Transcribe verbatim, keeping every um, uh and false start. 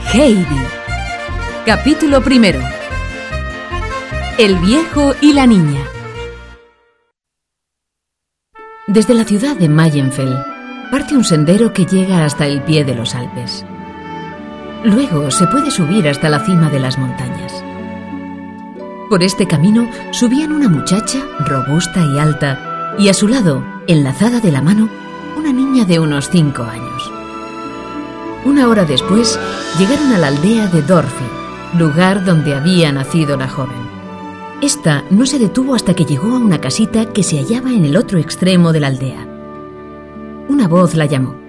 Heidi. Capítulo primero. El viejo y la niña. Desde la ciudad de Mayenfeld parte un sendero que llega hasta el pie de los Alpes. Luego se puede subir hasta la cima de las montañas. Por este camino subían una muchacha robusta y alta, y a su lado, enlazada de la mano, una niña de unos cinco años. Una hora después, llegaron a la aldea de Dorfi, lugar donde había nacido la joven. Esta no se detuvo hasta que llegó a una casita que se hallaba en el otro extremo de la aldea. Una voz la llamó.